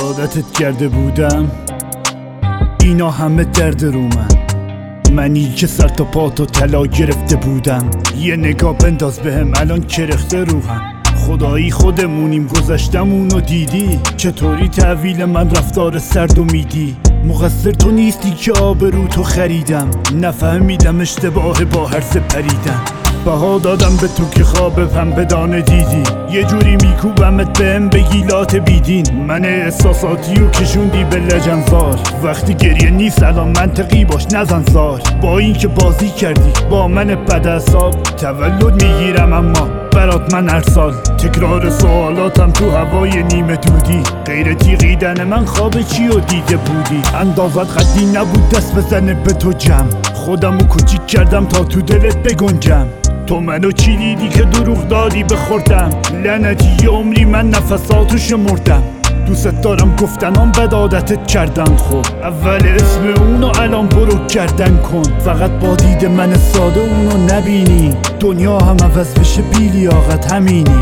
عادتت کرده بودم اینا همه درد رو منی که سر تا پا تو طلا گرفته بودم. یه نگاه بنداز بهم الان کرخته روحم. خدایی خودمونیم گذشتمونو دیدی، چطوری تحویل من رفتار سرد و میدی. مقصر تو نیستی که آبرو تو خریدم، نفهمیدم اشتباه با هر پریدم. بها دادم به تو که خواب پنبه دانه دیدی، یه جوری میکوبمت بهم بگی لات بیدین. من احساساتی و کشوندی به لجنزار، وقتی گریه نیست الان منطقی باش نزن زار. با این که بازی کردی با من بدحساب، تولد میگیرم اما برات من هر سال. تکرار سوالاتم تو هوای نیمه دودی، غیر تیغیدن من خواب چی و دیده بودی. اندازت قدی نبود دست بزنه به تو جمع، خودمو کوچیک کردم تا تو دلت بگنجم. تو منو چی دیدی که دروغ دادی بخوردم، لعنتی یه عمری من نفساتو شمردم. دوست دارم گفتنام بد عادتت کردن، خب اول اسم اونو الان برو کردن کن. فقط با دید من ساده اونو نبینی، دنیا هم عوض بشه بی لیاقت همینی.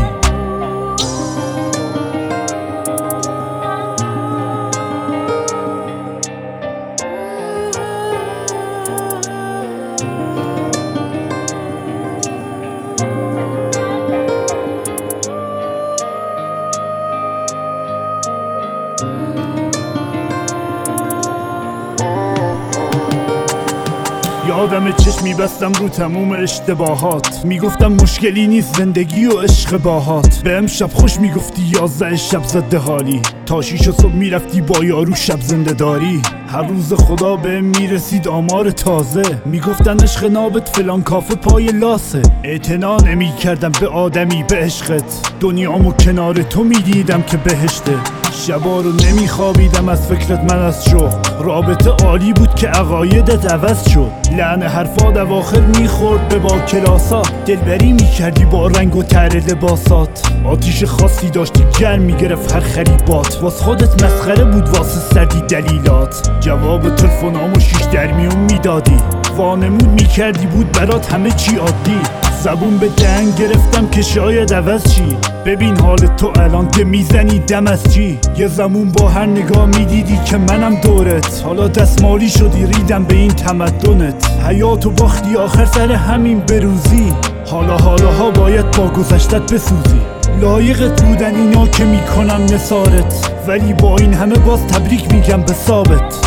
یادم چشم میبستم رو تموم اشتباهات، میگفتم مشکلی نیست زندگی و عشق باهات. به امشب خوش میگفتی 11 شب زده حالی، تا 6 صبح میرفتی با یارو شب زنده داری. هر روز خدا به میرسید آمار تازه، میگفتن عشق نابت فلان کافه پای لاسه. اعتنا نمیکردم به آدمی به عشقت، دنیامو کنار تو میدیدم که بهشته. شبا رو نمیخوابیدم از فکرت من از شوق، رابطه عالی بود که عقایدت عوض شد. لعن حرفات اواخر میخورد به با کلاسا، دلبری میکردی با رنگ و طر لباسات. آتیش خاصی داشتی گرم میگرفت هر خریبات، واس خودت مسخره بود واسه سردی دلیلات. جواب تلفنامو 6 در میون میدادی، وانمود میکردی بود برات همه چی عادی. زبون به دهن گرفتم که شاید عوض چی، ببین حال تو الان که میزنی دم از چی. یه زمون با هر نگاه میدیدی که منم دورت، حالا دستمالی شدی ریدم به این تمدنت. حیاتو باختی آخر سر همین بروزی، حالا باید با گذشتت بسوزی. لایقت بودن اینا که میکنم نثارت، ولی با این همه باز تبریک میگم به ثابت.